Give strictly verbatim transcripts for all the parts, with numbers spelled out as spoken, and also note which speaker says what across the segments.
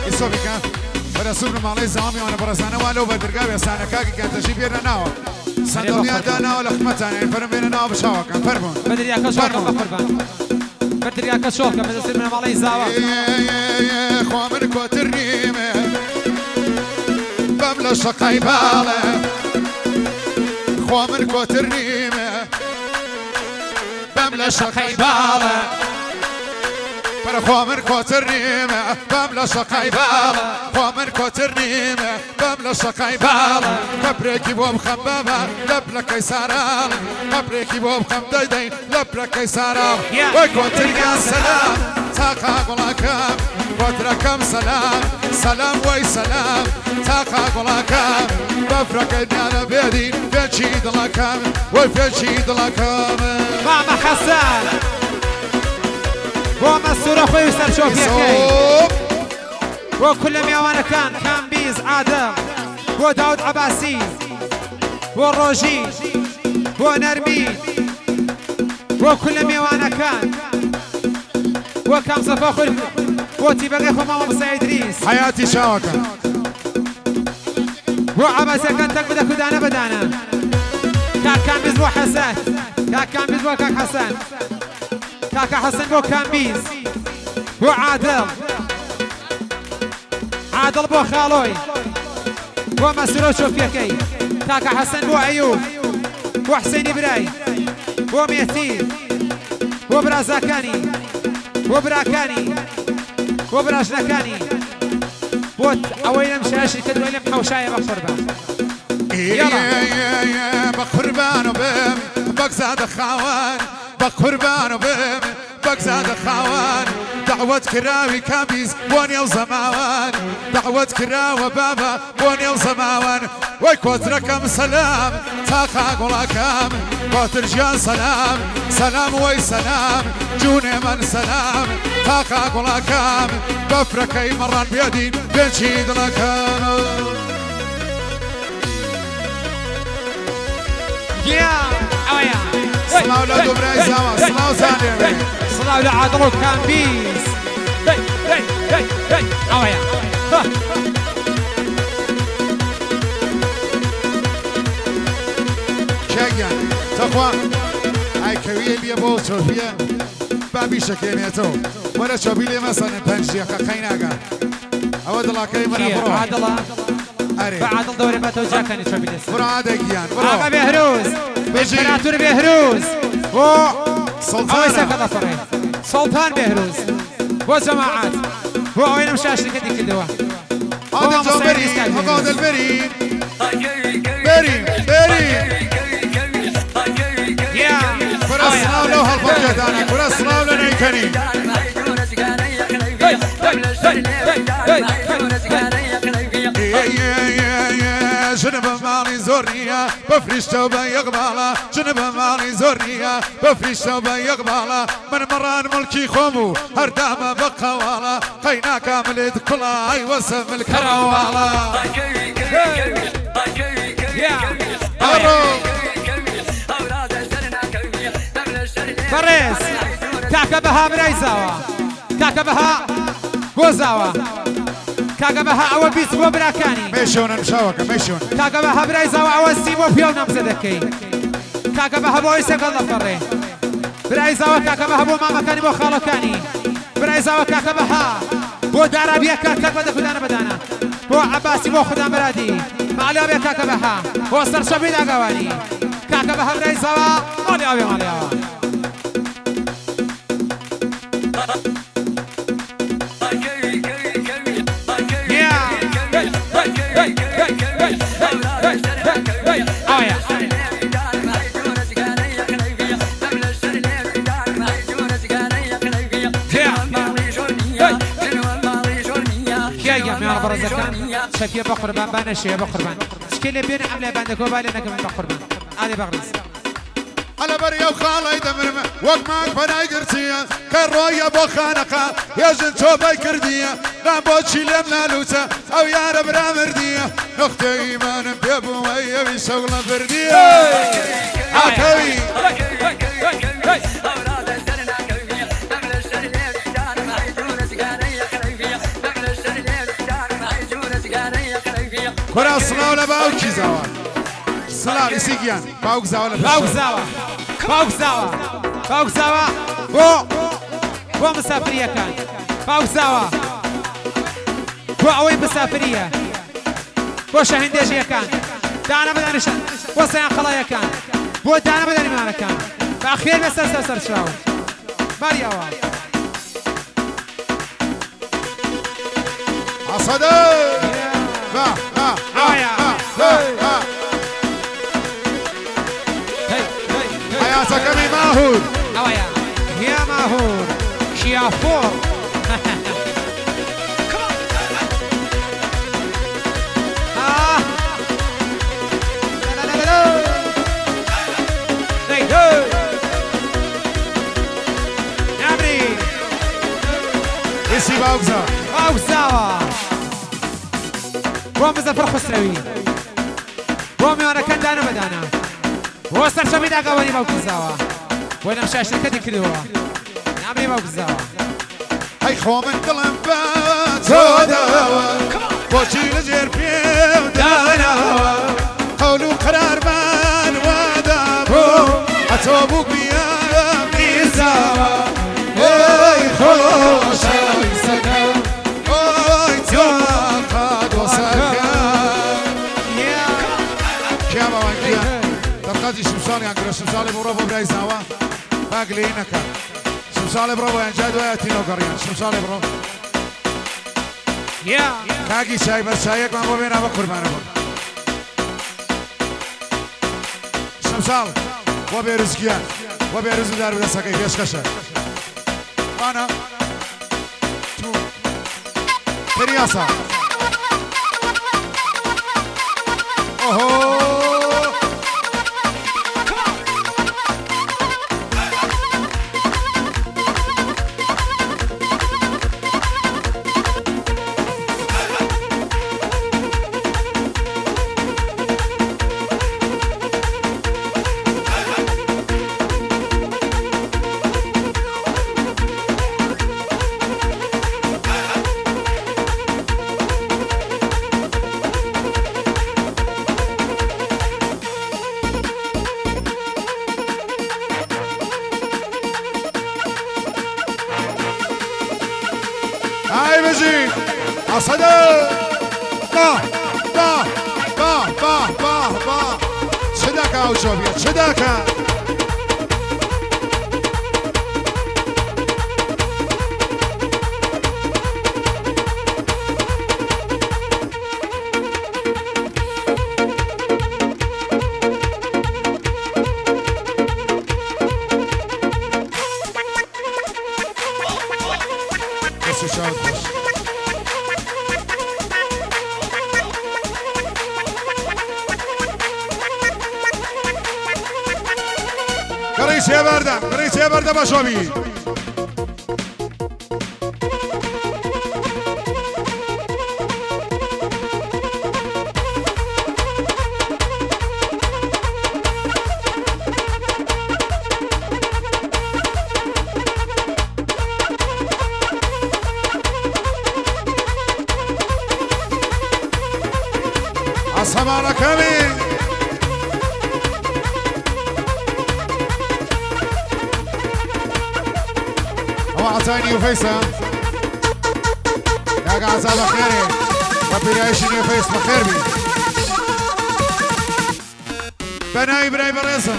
Speaker 1: يسوبي كان برسول مالي زامي وانا برزانه والو بدرقاوي اسانا كاكي كانت تجيب يرنا ناوا صندوقيا دانا ولا خمتان يعني فرم بينا ناوا بشاوا كان فرمون
Speaker 2: بدري يا كشوكا بقربان بدري يا كشوكا من يصير من مالي زاوا
Speaker 1: خوا من كوت الريمه بملا شقاي باله خوا من كوت الريمه بملا شقاي باله خوا من كوت الريمه بملا شقاي باله خوا من كوت الريمه بملا شقاي باله كبريكي بو مخببه لبلك يسارال كبريكي بو مخبدين لبلك يسارال وكنت يا سلام تاقا قلاكم وتركم سلام سلام وي سلام تاقا قلاكم بفرق الدنيا بيدي فيشي دلكم وفيشي دلكم
Speaker 2: ماما حسان هو مسؤول اخوي يسال شوف يا كي هو كل ميوانا كان كان بيز عادل هو داود عباسي هو روجي هو نرمين هو كل ميوانا كان هو كام صفا اخوي هو تيبقى اخو ماما موسى ادريس
Speaker 1: حياتي شاوكا
Speaker 2: هو عباسي كان تقبض كدانا بدانا كان كان بيز بو حسن كان كان بيز بو كان حسن كاكا حسن بو كامبيز بو عادل عادل بو خالوي بو مسؤول شوف يا كي كاكا حسن بو ايوب بو حسين براي بو ميتين بو برازاكاني بو براكاني بو براجنكاني بو اويلم شاشي كدو ويلم حوشايه بقربان
Speaker 1: يلا يا يا بقربان وبم بقزاد خوان بقربان وبم بقزاد خوان دعوة كراوي كابيز بوني وزماوان دعوة كراوي بابا بوني وزماوان ويكوت ركم سلام تاقا قلاكم وترجان سلام سلام وي سلام جوني من سلام تاقا قلاكم بفركي مران بيدين بنشيد لكم
Speaker 2: يا اويا
Speaker 1: صلاة ولاد وبراي زاوا صلاة وساني
Speaker 2: صلاة ولا عادلو كان بيس هي هي هي هي اويا
Speaker 1: شاقيان تقوى هاي كوية بيا بو شوفيا بابي شكينيتو ولا شوفي لي مثلا بنشي خيناقا اود الله كيما نبرو
Speaker 2: عادل بعادل دوري ما توجه كان يشوفي لي
Speaker 1: برادة كيان برو
Speaker 2: آقا بيهروز امبراطور بيهروز و سلطان سلطان بيهروز و جماعات هو وين مشاش كدي كدوا
Speaker 1: هذا الجوبرين هذا البرين برين برين
Speaker 2: يا
Speaker 1: فرسنا له هالفرجة انا فرسنا له نيكني جنب مالي زورنيا بفرشته بيقباله جنب مالي زورنيا بفرشته بيقباله من مران ملكي خومو هردامه بقواله قينا كامل كلاي وسم الكرواله
Speaker 2: فريس كاكا بها بريزاوا كاكا بها غوزاوا كاكا بها او بيس بو براكاني
Speaker 1: ميشون مشاوكا ميشون
Speaker 2: كاكا بها بريزاوا او سيبو بيو نمزدكي كاكا بها بو يسك الله فري بريزاوا كاكا بها بو ماما كاني بو خالو كاني بريزاوا كاكا بها بو دارابيا كاكا بدا كدانا بدانا بو عباسي بو خدام برادي مالي ابي كاكا بها بو سرشبي داغواني كاكا بها بريزاوا مالي ابي مالي ابي شكيه بقربان بانشيه بقربان شكله بين عمله باندك وبالي انك من بقربان هذه بغرز
Speaker 1: على بريا وخالي دمرمه وقمك فناي قرتيه كرويه بخانقه يا جنتو بكرديه لا بوتشي لمنا لوتا او يا رب رامرديه نختي ايمان بيبو ويا بشغله برديه عكوي كرة صلاة ولا باوكي زوا صلاة يسيقيان باوك زوا ولا
Speaker 2: باوك زوا باوك زوا باوك زوا بو بو مسافرية كان باوك زوا بو عوي مسافرية بو شهنديجية كان دانا بداني شان بو سيان خلايا كان بو دانا بداني مانا كان فأخير بسر سر سر شراو ماريا وا
Speaker 1: عصدا با با
Speaker 2: عويا
Speaker 1: حياتك أمي ماهور
Speaker 2: عويا يا ماهور شيافور
Speaker 1: اسي باوكزا
Speaker 2: باوكزاوا بوم بزر فرخ سروي بوم انا كان دانا بدانا وصل شبي دا قواني باوكزاوا وانا مشى شركتي كدوا نعمري باوكزاوا
Speaker 1: هاي خو من دلم بات زوداوا بوشي لجير بيو دانا قولوا قرار بان ودابو اتوبوك بيا ميزاوا اي خوش شمسالي انقرا شمسالي برافو براي زاوا باقلي نكا شمسالي برافو انجاد وياتينو قريان شمسالي برافو
Speaker 2: يا
Speaker 1: كاكي شاي بس شايك ما بو بينا بقربان ابو شمسال وبيرزقيان وبيرزق دار بلا سكاي فيش كشا وانا تو فرياسا اوهو هاي بجي عصدا با با با با با با شداكا او جوبيا شداكا قريش يا بردة قريش يا بردة بشوبي أصحاب كامل عطاني وفيسة يا قاعد صابا خيري ربي يعيشني وفيس بخير بي بناي براي بريسم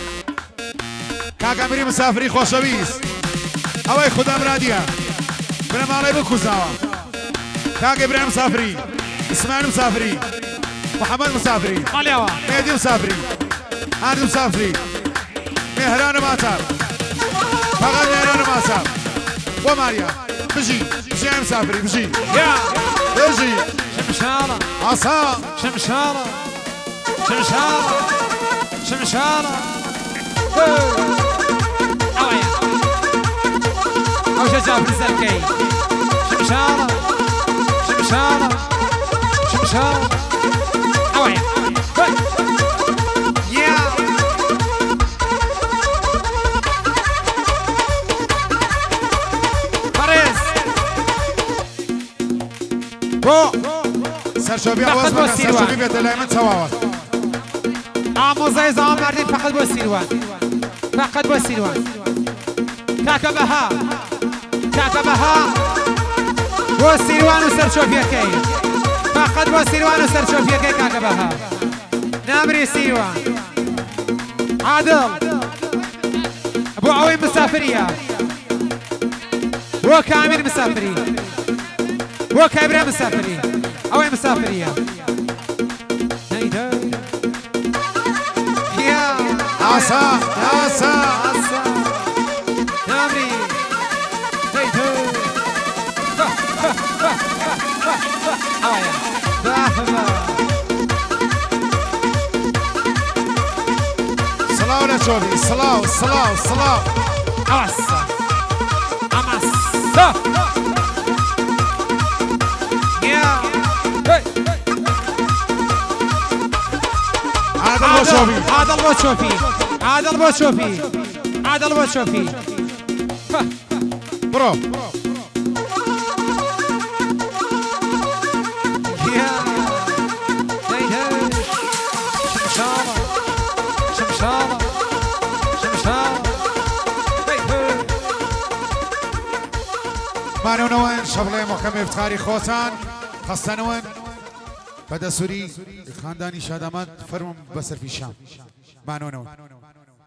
Speaker 1: كاكا مري مسافري خوشويس هواي خدا مرادية بنا مالي بكو زاوا كاكا ابراهيم مسافري اسماعيل مسافري محمد مسافري مهدي مسافري هاني مسافري مهران ماتار فقط مهران ماتار وماريا بجي بجي مسافري بجي
Speaker 2: يا
Speaker 1: بجي
Speaker 2: شمشارة
Speaker 1: عصا
Speaker 2: شمشارة شمشارة شمشارة اوعي او جزاب الزلكي شمشارة شمشارة شمشارة اوعي يا
Speaker 1: سەرچۆبی ئەوەز بەکەن سەرچۆبی بێتە لای من چەواوە
Speaker 2: ئامۆزای زاوام مردین فقط بۆ سیروان فقط بۆ سیروان کاکە بەها کاکە بەها بۆ سیروان و سەرچۆبیەکەی فقط بۆ سیروان و سەرچۆبیەکەی کاکە بەها نامری سیروان عادڵ بۆ ئەوەی مسافریە بۆ کامیر مسافری بۆ کابرا مسافری ئەوەی مسافریە
Speaker 1: ئاسا ئاسا
Speaker 2: نامری
Speaker 1: سڵاو لە چۆبی سڵاو سڵاو سڵاو
Speaker 2: ئاسا ئەماسا
Speaker 1: عادڵ بۆ چۆبی
Speaker 2: عادڵ بۆ چۆپی عادڵ بۆ چۆپی عادڵ بۆ چۆپی
Speaker 1: بڕۆ
Speaker 2: شمشاڵە شمشاڵە شمشاڵە
Speaker 1: مانەوەن شەبڵێ مۆکەمێ فتخاری خۆتان خەستەنەوەن بەدەسووری خاندانی شادامەت فەرموون بەسەر پیشان مانەوەنەوە